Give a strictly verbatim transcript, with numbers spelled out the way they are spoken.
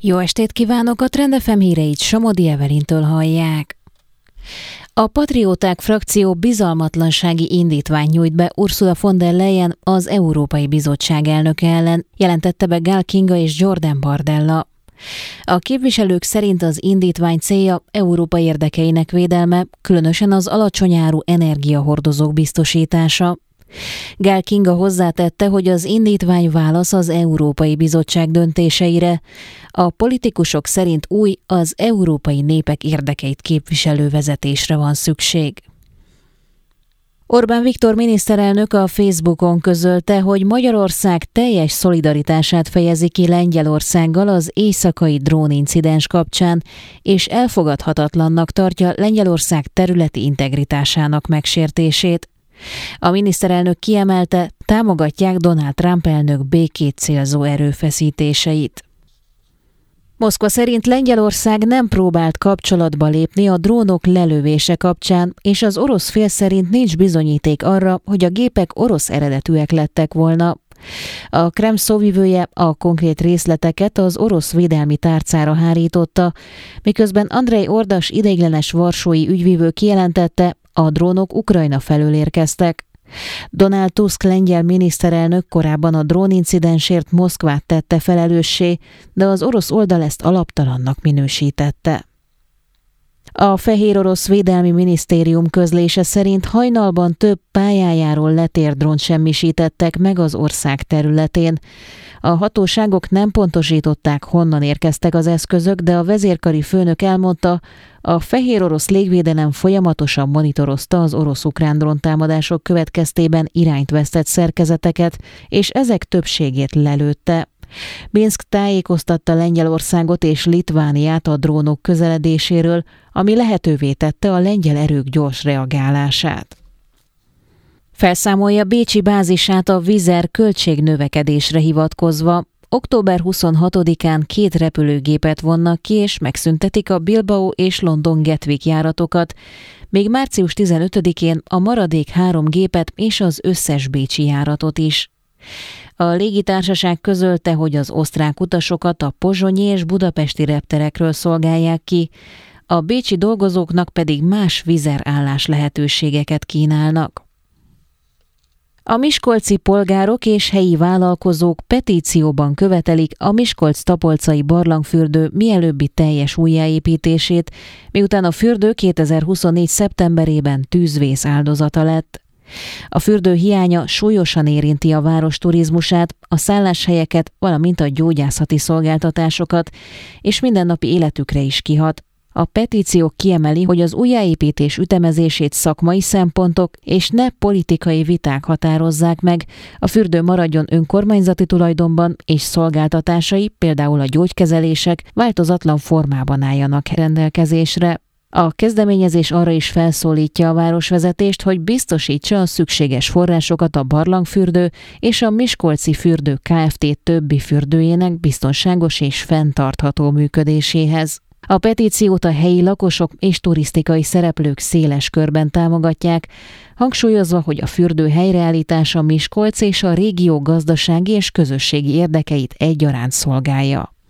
Jó estét kívánok, a Trend ef em híreit Somodi Evelintől hallják. A Patrióták frakció bizalmatlansági indítványt nyújt be Ursula von der Leyen, az Európai Bizottság elnöke ellen, jelentette be Gál Kinga és Jordan Bardella. A képviselők szerint az indítvány célja Európa érdekeinek védelme, különösen az alacsony áru energiahordozók biztosítása. Gál Kinga hozzátette, hogy az indítvány válasz az Európai Bizottság döntéseire. A politikusok szerint új, az európai népek érdekeit képviselő vezetésre van szükség. Orbán Viktor miniszterelnök a Facebookon közölte, hogy Magyarország teljes szolidaritását fejezi ki Lengyelországgal az éjszakai drónincidens kapcsán, és elfogadhatatlannak tartja Lengyelország területi integritásának megsértését. A miniszterelnök kiemelte, támogatják Donald Trump elnök békét célzó erőfeszítéseit. Moszkva szerint Lengyelország nem próbált kapcsolatba lépni a drónok lelövése kapcsán, és az orosz fél szerint nincs bizonyíték arra, hogy a gépek orosz eredetűek lettek volna. A Kreml szóvivője a konkrét részleteket az orosz védelmi tárcára hárította, miközben Andrej Ordas ideiglenes varsói ügyvívő kijelentette, a drónok Ukrajna felől érkeztek. Donald Tusk lengyel miniszterelnök korábban a drónincidensért Moszkvát tette felelőssé, de az orosz oldal ezt alaptalannak minősítette. A Fehér Orosz Védelmi Minisztérium közlése szerint hajnalban több pályájáról letért drónt semmisítettek meg az ország területén. A hatóságok nem pontosították, honnan érkeztek az eszközök, de a vezérkari főnök elmondta, a Fehér Orosz légvédelem folyamatosan monitorozta az orosz-ukrán dróntámadások következtében irányt vesztett szerkezeteket, és ezek többségét lelőtte. Minszk tájékoztatta Lengyelországot és Litvániát a drónok közeledéséről, ami lehetővé tette a lengyel erők gyors reagálását. Felszámolja bécsi bázisát a Wizz Air költségnövekedésre hivatkozva. október huszonhatodikán két repülőgépet vonnak ki, és megszüntetik a Bilbao és London Gatwick járatokat, még március tizenötödikén a maradék három gépet és az összes bécsi járatot is. A légitársaság közölte, hogy az osztrák utasokat a pozsonyi és budapesti repterekről szolgálják ki, a bécsi dolgozóknak pedig más Wizz Air állás lehetőségeket kínálnak. A miskolci polgárok és helyi vállalkozók petícióban követelik a Miskolc-Tapolcai barlangfürdő mielőbbi teljes újjáépítését, miután a fürdő kétezer-huszonnégy szeptemberében tűzvész áldozata lett. A fürdő hiánya súlyosan érinti a város turizmusát, a szálláshelyeket, valamint a gyógyászati szolgáltatásokat, és mindennapi életükre is kihat. A petíció kiemeli, hogy az újjáépítés ütemezését szakmai szempontok és ne politikai viták határozzák meg, a fürdő maradjon önkormányzati tulajdonban, és szolgáltatásai, például a gyógykezelések változatlan formában álljanak rendelkezésre. A kezdeményezés arra is felszólítja a városvezetést, hogy biztosítsa a szükséges forrásokat a barlangfürdő és a Miskolci Fürdő Kft. Többi fürdőjének biztonságos és fenntartható működéséhez. A petíciót a helyi lakosok és turisztikai szereplők széles körben támogatják, hangsúlyozva, hogy a fürdő helyreállítása Miskolc és a régió gazdasági és közösségi érdekeit egyaránt szolgálja.